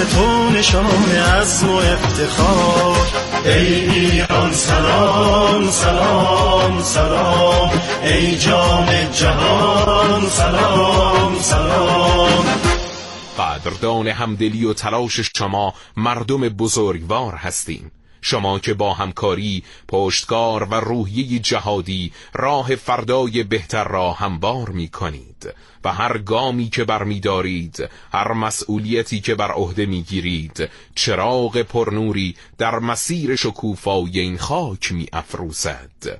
تو نشان عزم و افتخار. ای ایران سلام سلام سلام، ای جام جهان سلام سلام. قدردان همدلی و تلاش شما مردم بزرگوار هستیم. شما که با همکاری، پشتکار و روحیه جهادی راه فردای بهتر را هموار می کنید و هر گامی که برمی دارید، هر مسئولیتی که بر عهده می گیرید، چراغ پرنوری در مسیر شکوفای این خاک می افروزد.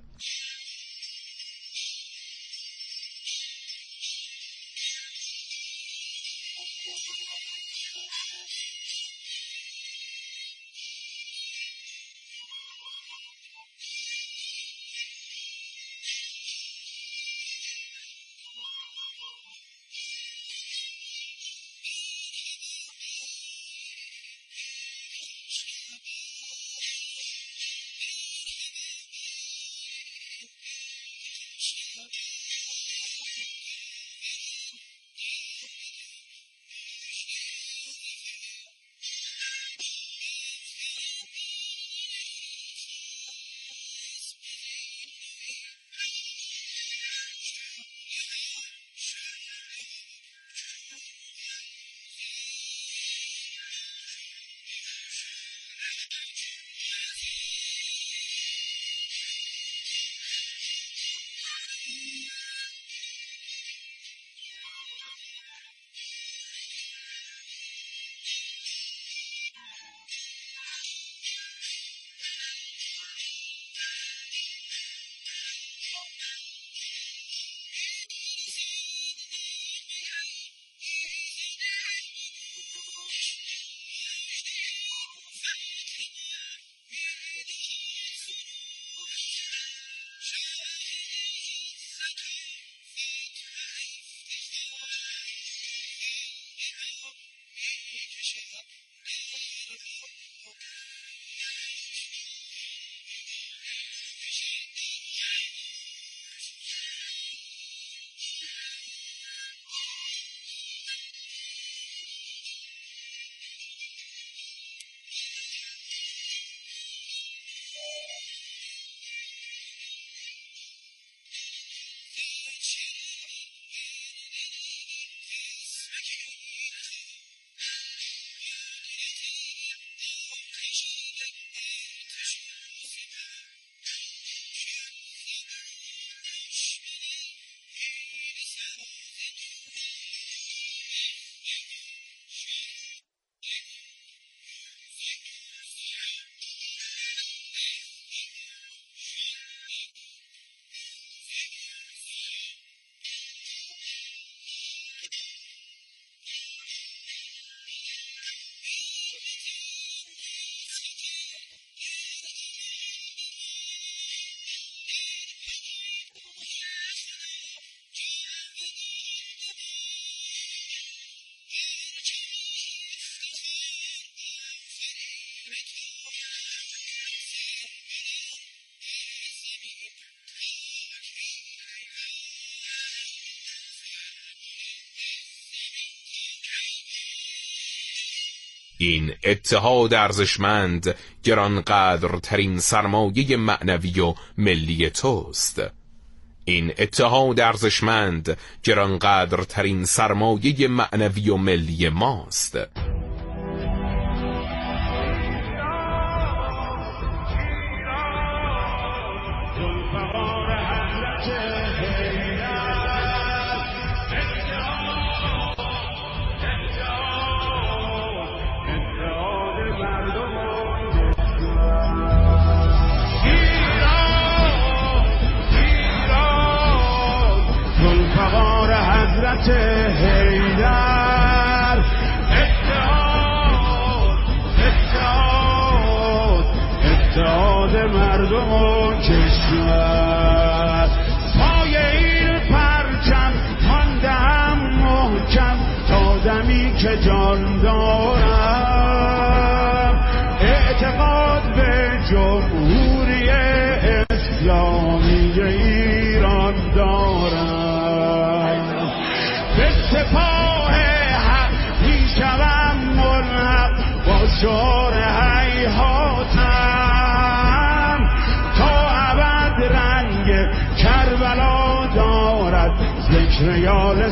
این اتحاد ارزشمند گرانقدرترین سرمایه معنوی و ملی توست. این اتحاد ارزشمند گرانقدرترین سرمایه معنوی و ملی ماست. اتحاد مردم و کشور، پای این پرچم ماندم محکم تا دمی که جان دارم. اعتقاد به جمهوری اسلامی ایران دارم. به سپاه حق میشوم ملحق، ریال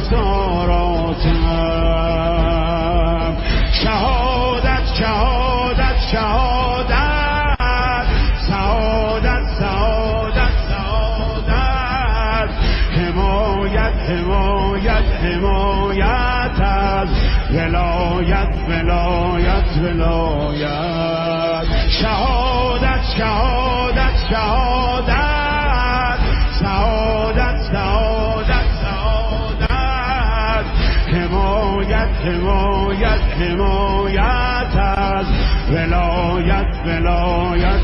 زاراتم. شهادت شهادت شهادت، سعادت سعادت سعادت، حمایت حمایت حمایت از ولایت ولایت ولایت. شهادت شهادت شهادت، سعادت سعادت سعادت، حمایت حمایت حمایت از ولایت ولایت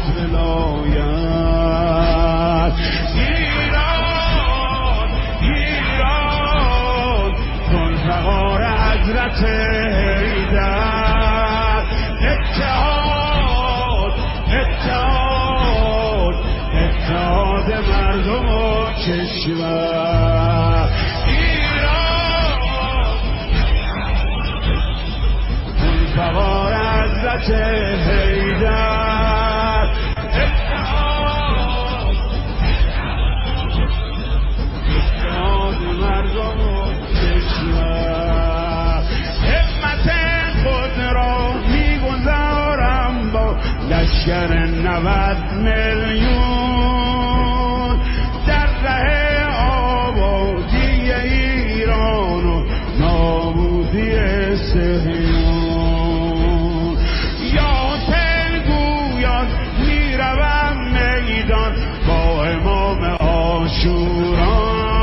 ولایت. ایران ایران ذوالفقار حضرت حیدر، اتحاد اتحاد اتحاد مردم و کشور. ایران ذوالفقار حضرت حیدر، اتحاد اتحاد مردم و کشور. همت خود را میگذارم با لشکر 90 میلیون در ره آبادی ایران و نابودی صهیون. یا حسین گویان میروم میدان با امام عاشورا،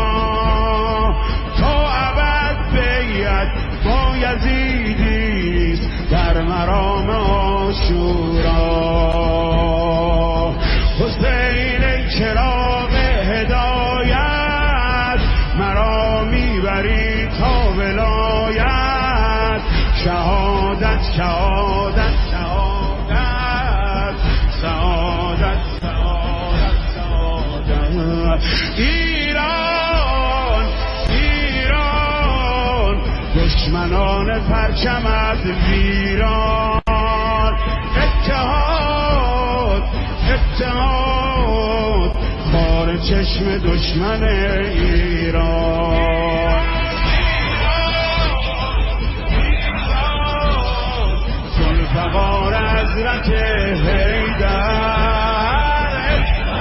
تا ابد بیعت با یزیدیست در مرام عاشورا. حسین ای چراغ هدایت، مرا میبری تا ولایت. شهادت شهادت شهادت، سعادت سعادت سعادت. ایران ایران دشمنان پرچمت ویران. اتحاد اتحاد خار چشم دشمن ایران. ذوالفقار حضرت حیدر،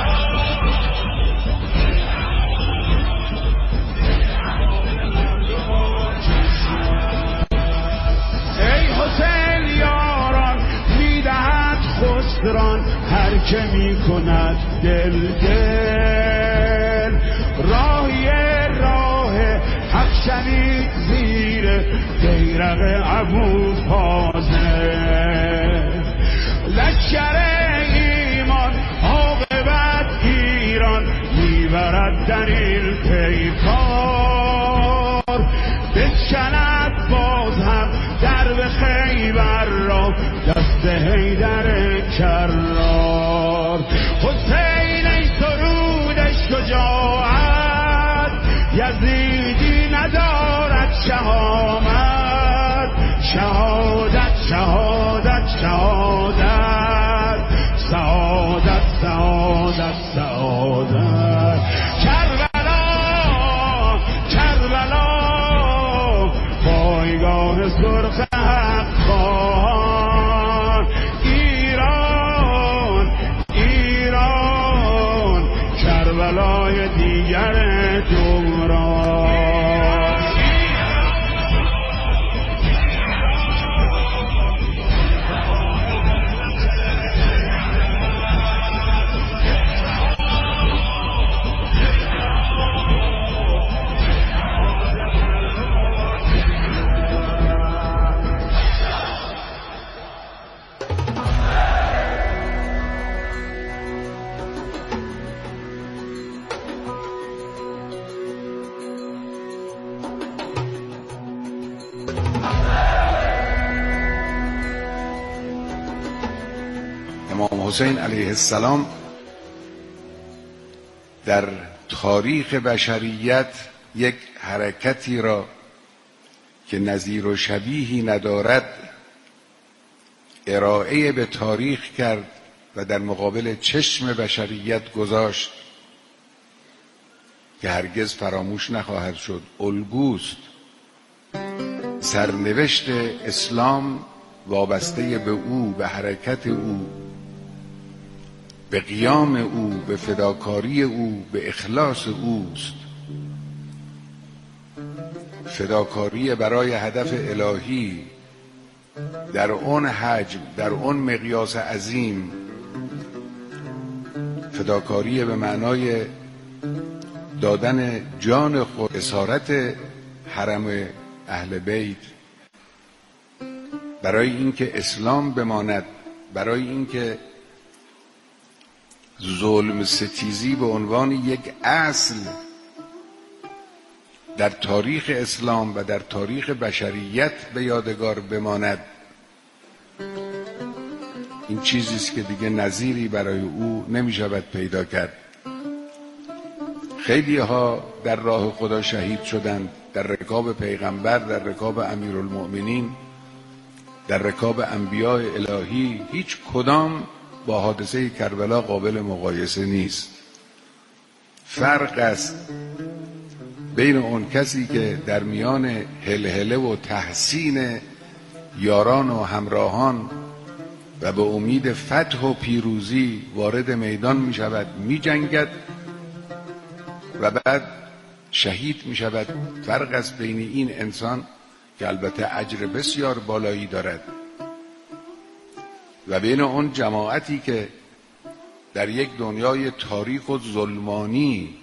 ای حسین یاران میدهد خسران هر که میکند دل دل. راهی راه حق شنید زیر بیرق ابوالفاضل. لشکر ایمان عاقبت ایران میبرد در این پیکار. بشکند باز هم درب خیبر را دست حیدر کرار. حسین ای سرود شجاعت، یزیدی ندارد شهامت. شهادت شهادت شهادت، سعادت سعادت سعادت. کربلا کربلا پایگاه سرخ حق خواهان. ایران ایران کربلای دیگر دوران. امام حسین علیه السلام در تاریخ بشریت یک حرکتی را که نظیر و شبیهی ندارد ارائه به تاریخ کرد و در مقابل چشم بشریت گذاشت. که هرگز فراموش نخواهد شد، الگوست. سرنوشت اسلام وابسته به او، به حرکت او، به قیام او، به فداکاری او، به اخلاص اوست. فداکاری برای هدف الهی در اون حجم، در اون مقیاس عظیم، فداکاری به معنای دادن جان خود، اسارت حرم اهل بیت برای اینکه اسلام بماند، برای اینکه ظلم ستیزی به عنوان یک اصل در تاریخ اسلام و در تاریخ بشریت به یادگار بماند. این چیزی است که دیگه نظیری برای او نمی شود پیدا کرد. خیلی ها در راه خدا شهید شدند، در رکاب پیغمبر، در رکاب امیرالمؤمنین، در رکاب انبیاء الهی. هیچ کدام با حادثه کربلا قابل مقایسه نیست. فرق است بین اون کسی که در میان هلهله و تحسین یاران و همراهان و به امید فتح و پیروزی وارد میدان می شود، می جنگد و بعد شهید می شود. فرق است بین این انسان که البته اجر بسیار بالایی دارد و بین اون جماعتی که در یک دنیای تاریک و ظلمانی،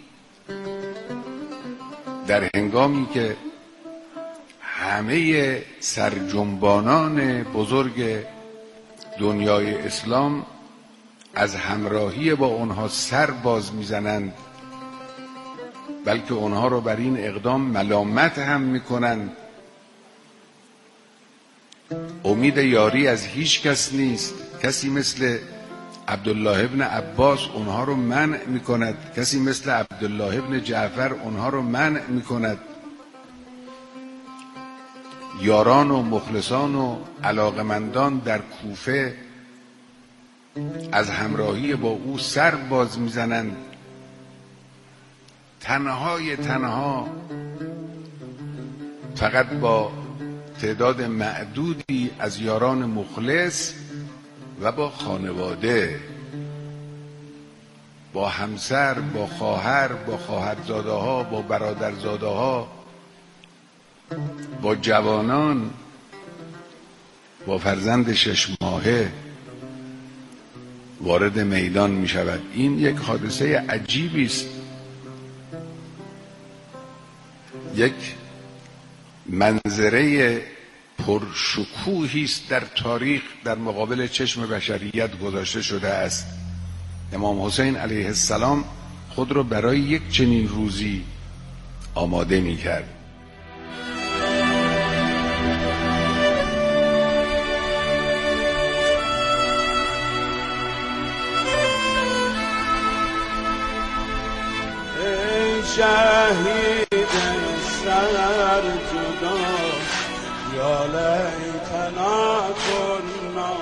در هنگامی که همه سرجنبانان بزرگ دنیای اسلام از همراهی با اونها سر باز میزنند، بلکه اونها رو بر این اقدام ملامت هم میکنند. امید یاری از هیچ کس نیست. کسی مثل عبدالله ابن عباس اونها رو منع میکند، کسی مثل عبدالله ابن جعفر اونها رو منع میکند. یاران و مخلصان و علاقمندان در کوفه از همراهی با او سر باز میزنند. تنها فقط با تعداد معدودی از یاران مخلص و با خانواده، با همسر، با خواهر، با خواهرزاده ها، با برادرزاده ها، با جوانان، با فرزند 6 ماهه وارد میدان می شود. این یک حادثه عجیبی است، یک منظره پرشکوهی است در تاریخ، در مقابل چشم بشریت گذاشته شده است. امام حسین علیه السلام خود را برای یک چنین روزی آماده می کرد. ای شهید سر جدا یا لیتنا کنا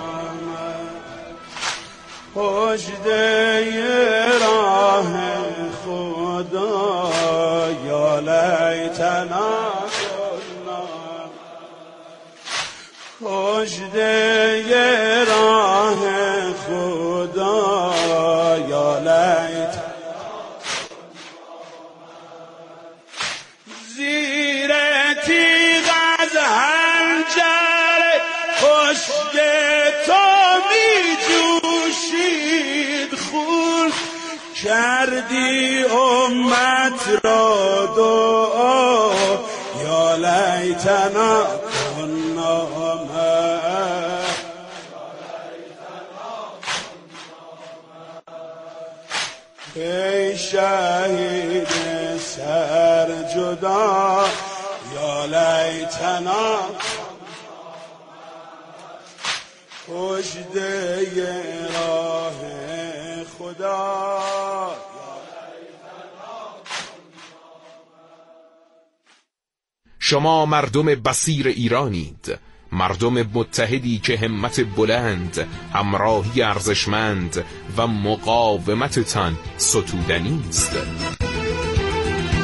پشت راه خدا یا لیتنا کنا پشت راه خدا یا لیتنا زیر تیغ از حنجر پشت تو می جوشید خون کردی امت را دعا یا لیتنا کنا ای شهید سر جدا یا لیتنا پشت راه خدا. شما مردم بصیر ایرانید، مردم متحدی که همت بلند، همراهی ارزشمند و مقاومتتان ستودنی است.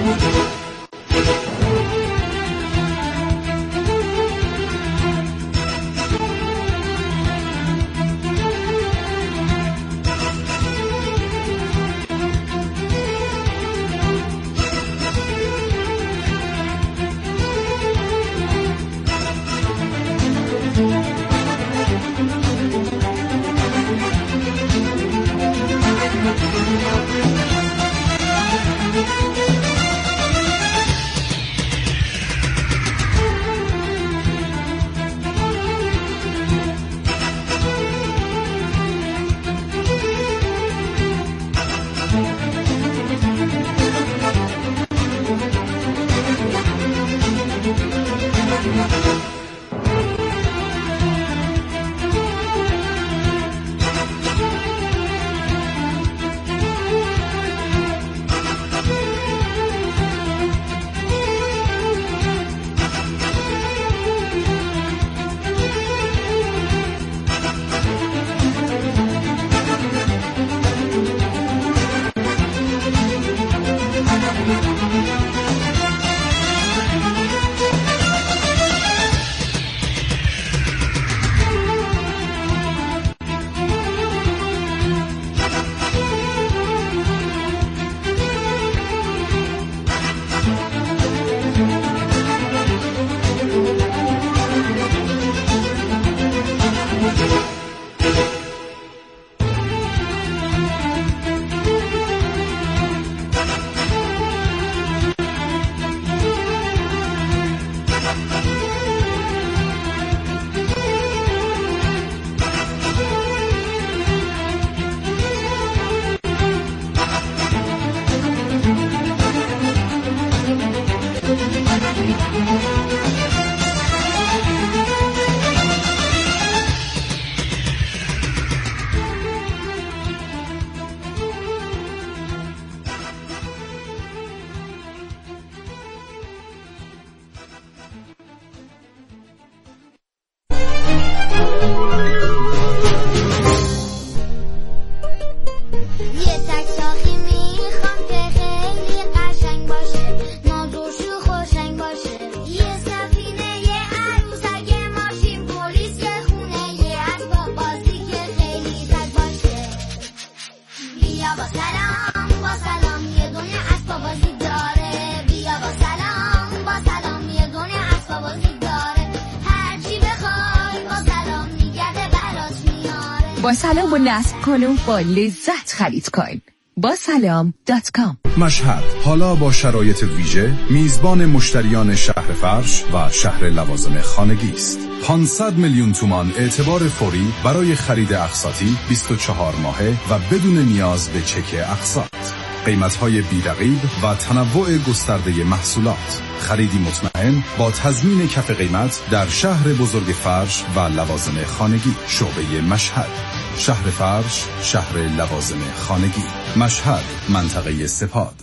با سلام و نصب کن و با لذت خرید کن. با سلام.com. مشهد حالا با شرایط ویژه میزبان مشتریان شهر فرش و شهر لوازم خانگی است. 500 میلیون تومان اعتبار فوری برای خرید اقساطی 24 ماهه و بدون نیاز به چک اقساط. قیمت‌های بی‌رقیب و تنوع گسترده محصولات. خریدی مطمئن با تضمین کف قیمت در شهر بزرگ فرش و لوازم خانگی. شعبه مشهد، شهر فرش، شهر لوازم خانگی. مشهد، منطقه سپاد.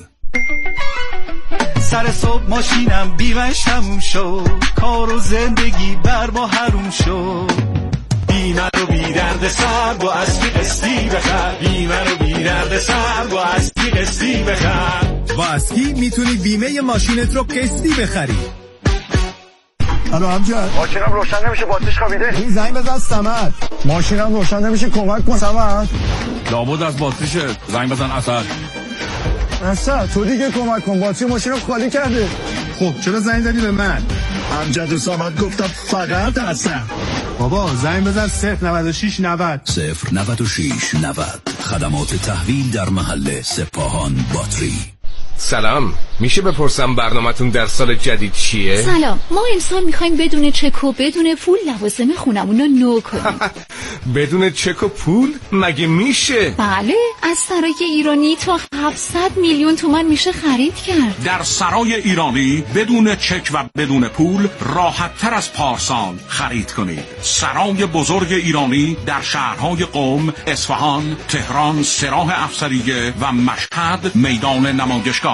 سر صبح ماشینم بیمش تموم شد، کار و زندگی بر ما حروم شد. بیمه رو بی درد سر با اصلی قسطی بخر، بیمه رو بی درد سر با اصلی قسطی بخر. با اسکی میتونی بیمه ماشینت رو قسطی بخری. الو امجد، ماشینم روشن نمیشه، باتریش خوابیده. این زنگ بزن صمد. ماشینم روشن نمیشه، کمک کن صمد. لابد از باتریشه، زنگ بزن اسد. اسد تو دیگه کمک کن، باتری ماشینم خالی کرده. خب چرا زنگ زدی به من؟ امجد و صمد گفتم فقط اسد. بابا زنگ بزن 096 90 096 90. خدمات تحویل در محل سپاهان باتری. سلام، میشه بپرسم برنامه‌تون در سال جدید چیه؟ سلام، ما امسال میخوایم بدون چک و بدون پول لوازم خونمون رو نو کنیم. بدون چک و پول؟ مگه میشه؟ بله، از سرای ایرانی تا 700 میلیون تومان میشه خرید کرد. در سرای ایرانی بدون چک و بدون پول راحت تر از پارسال خرید کنید. سرای بزرگ ایرانی در شهرهای قم، اصفهان، تهران، سراح افسریه و مشهد میدان نمایشگاه.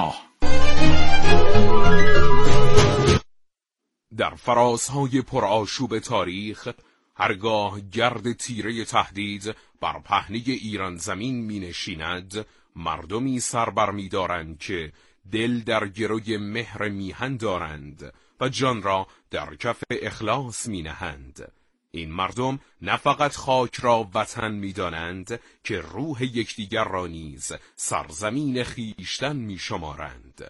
در فرازهای پرآشوب تاریخ هرگاه گرد تیره تهدید بر پهنه ایران زمین می نشیند، مردمی سر بر می دارند که دل در گروی مهر میهن دارند و جان را در کف اخلاص می نهند. این مردم نه فقط خاک را وطن می دانند که روح یکدیگر را نیز سرزمین خویشتن می شمارند.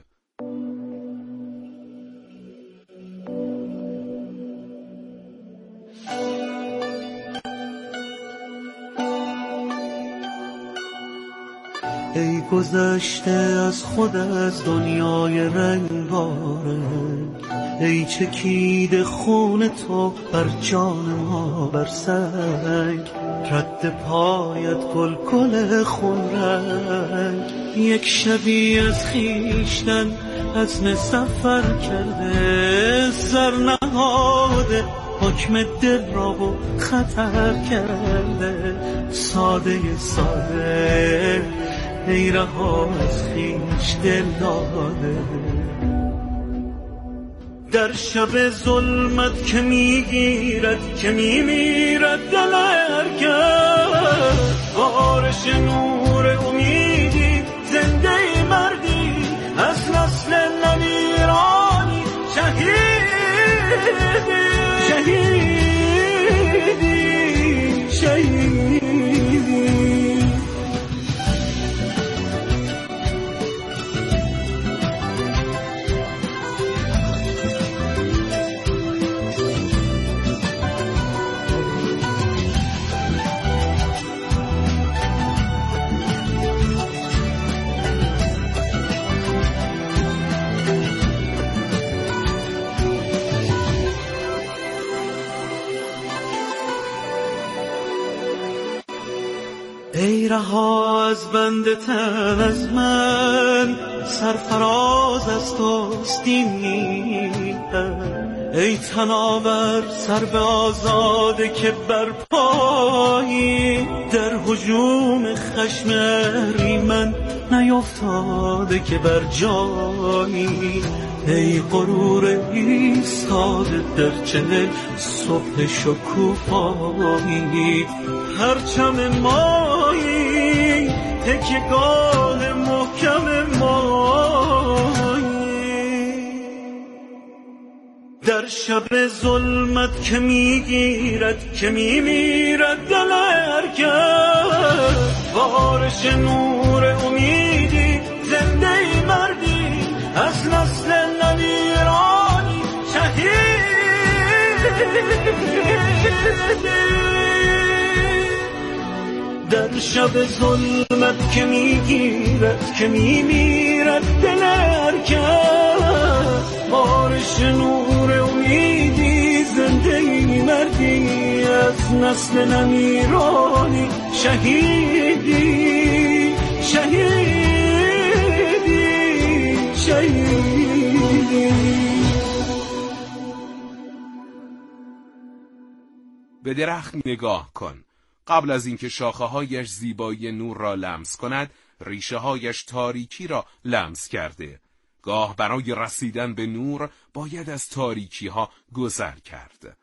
ای گذشته از خود از دنیای رنگارنگ، ای چکیده خون تو بر جان ما بر سنگ، رد پایت گل گل خون رنگ، یک شبی از خیشتن عزم سفر کرده، سر نهاده حکم دل را و خطر کرده، ساده ساده ای رها از خویش دل داده. در شب ظلمت که میگیرد که میمیرد دل هرکس، بارش نور امیدی زنده مردی از نسل نمیرانی، شهیدی شهیدی شهیدی. ای رها از بند تن از من، سرفراز از توست این میهن، ای تناور سر به آزاده که برپایی، در هجوم خشم اهریمن نیفتاده که بر جایی، ای غرور ایستاده در چهل صبح شکوفایی، پرچم مایی تکیه‌گاه محکم مایی، در شب ظلمت که میگیرد که میمیرد دل هرکس، بارش نور امیدی زنده مردی از نسل نمیرانی، شهیدی. در شب ظلمت که میگیرد که میمیرد دل هرکس، بارش نور امیدی زنده مردی از نسل نمیرانی، شهیدی شهیدی شهیدی. به درخت نگاه کن. قبل از اینکه شاخه‌هایش زیبایی نور را لمس کند، ریشه‌هایش تاریکی را لمس کرده. گاه برای رسیدن به نور باید از تاریکی‌ها گذر کرد.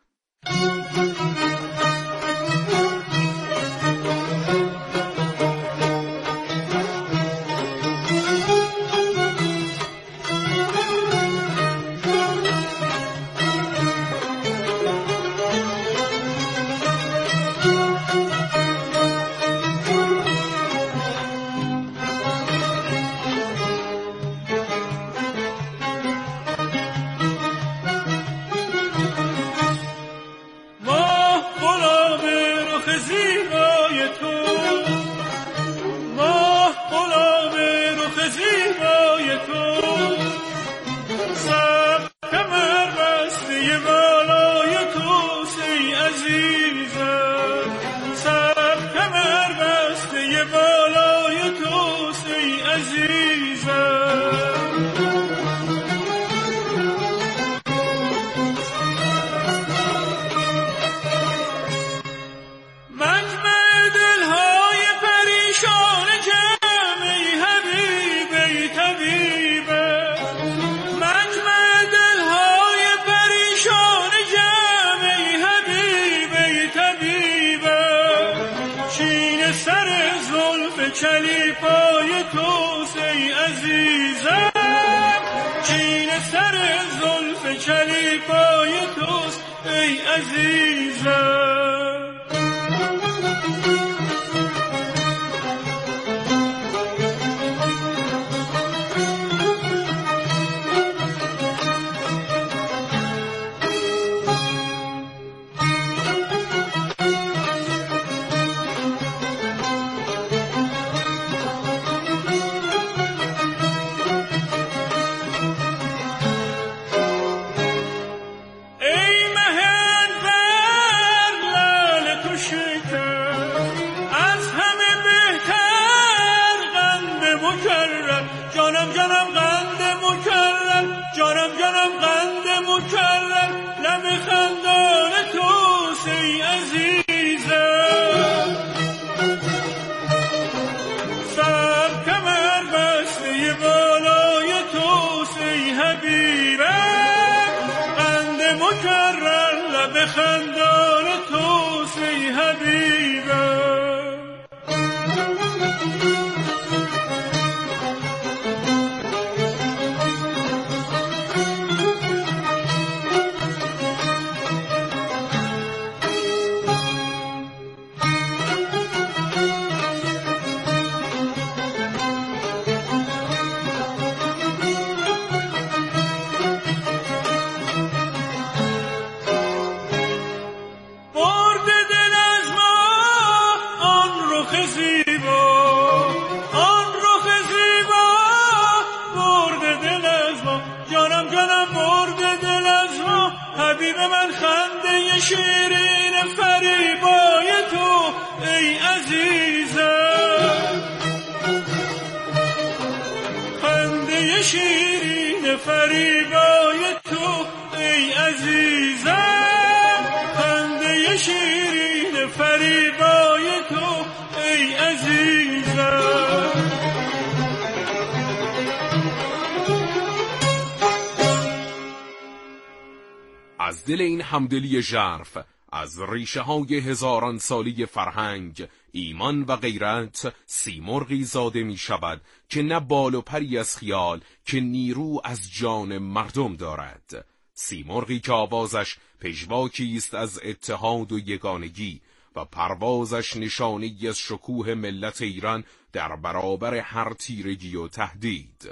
چلیپای توست ای عزیزم. چلیپای توست ای عزیزم. خندان توست ای حبیبم. شیرین فریبای تو ای عزیزم. خنده شیرین فریبای تو ای عزیزم. خنده شیرین فریبای تو ای عزیزم. از دل این همدلی ژرف، از ریشه های هزاران سالی فرهنگ، ایمان و غیرت سیمرغی زاده می شود که نه بال و پری از خیال که نیرو از جان مردم دارد. سیمرغی که آوازش پژواکی است از اتحاد و یگانگی و پروازش نشانه‌ای از شکوه ملت ایران در برابر هر تیرگی و تهدید.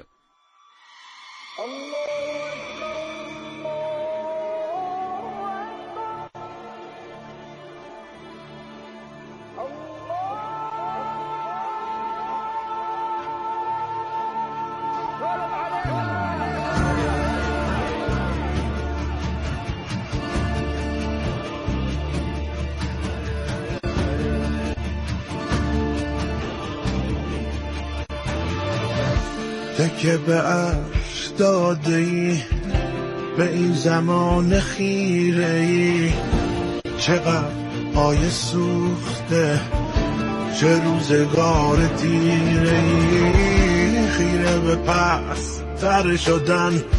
تکه به عرش داده ای به این زمان خیره ای، چقدر آیه سوخته چه روزگار تیره ای. خیره به پس تر شدن